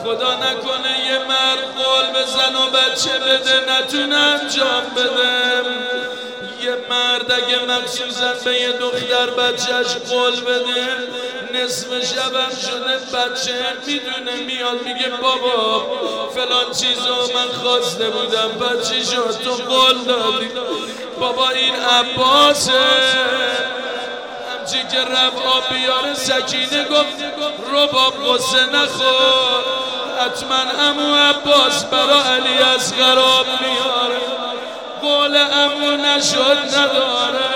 خدا نکنه یه مرد قول بزن و بچه بده نتونه انجام بده. یه مرد اگه مخصوصا به یه دختر بچهش قول بده نصف شبم شده بچه میدونه میاد میگه بابا فلان چیزو من خواسته بودم بچه شد تو قول دادی. بابا این عباسه همچی که رفت آب بیاره سکینه گفت رباب قصه نخور حتما عمو عباس برا علی اصغر آب میاره. قول عمو نشد نداره.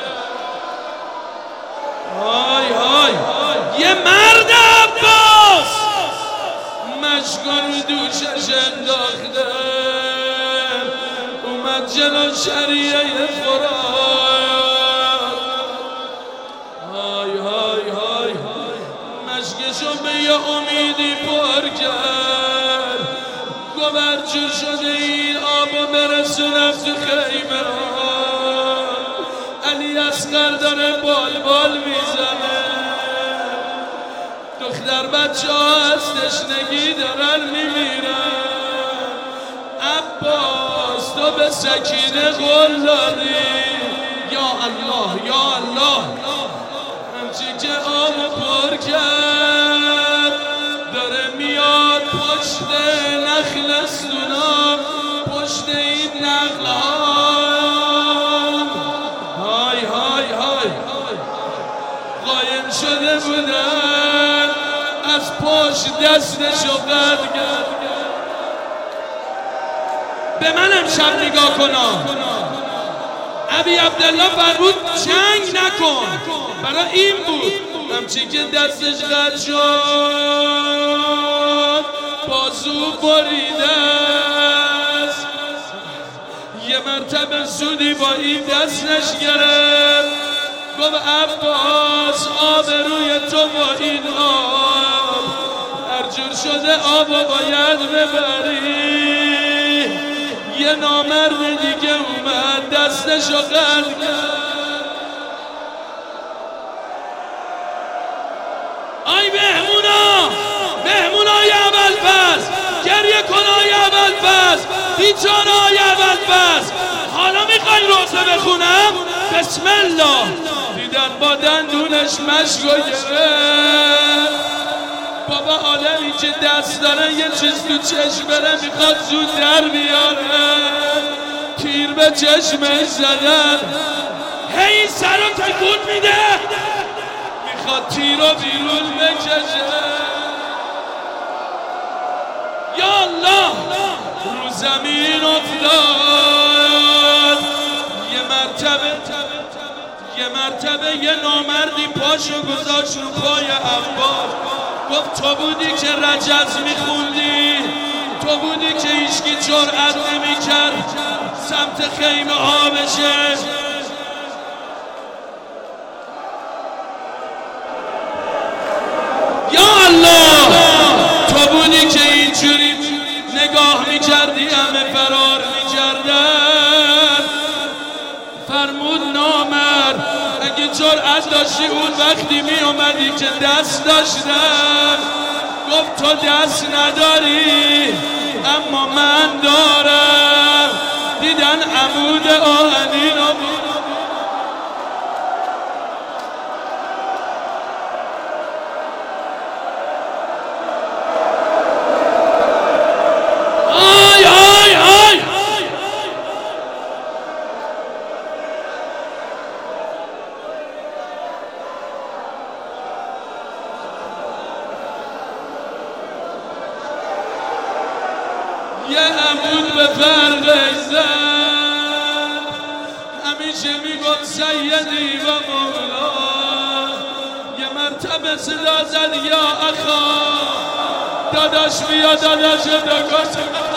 های های یه مرد عباس مشکن دوشش انداخته اومد جلو شریعه فرار. های های های مشکشو به یه امیدی پر کرد گوبرجور شده این آبو برسونم تو خیمه. علی اصغر داره بال بال میزنه دختر بچه ها از تشنگی دارن میمیرن. عباس تو به سکینه قول دادی یا الله یا الله. همچی که آبو پر کرد داره میاد پشت نخل سونا پشت این نخل ها. های های های قایم شده بودن از پشت دستشو قد کرد. به من امشب نگاه کنا ابی عبدالله فرمود جنگ نکن برای این بود. همچی که دستش قد شد بازو بریده است. یه مرتبه سودی با این دستش گرفت گفت عباس آب روی تو با این آب هر جور شده آبو باید ببری. یه نامرد دیگه اومد دستشو قد کرد. آی مهمونای ابوالفضل گریه کن آی ابوالفضل بیچاره آی ابوالفضل حالا میخوای روزه بخونم؟ بسم الله. دیدن با دندونش مشکو گرفت. بابا آدمی که دست داره یه چیز تو چشم بره میخواد زود در بیاره تیر به چشمش زدن هی سر رو تکون میده میخواد تیر رو بیرون بکشه. یا الله رو زمین افتاد. یه مرتبه یه نامردی پاشو گذاشت رو پای عباس گفت تو بودی که رجز میخوندی تو بودی که هیچکی جرأت نمیکرد سمت خیمه ها بشه. یا الله تو بودی که اینجوری نگاه میکردی همه فرار میکردن. فرمود نامرد اگه جرأت داشتی اون وقتی میومدی که دست داشتن. گفت تو دست نداری اما من دارم. دیدن عمود آهنین رو یه عمود به فرقش زد همیشه میگفت سیدی و مولا. یه مرتبه صدا زد یا اخا داداش بیا داداش دکاش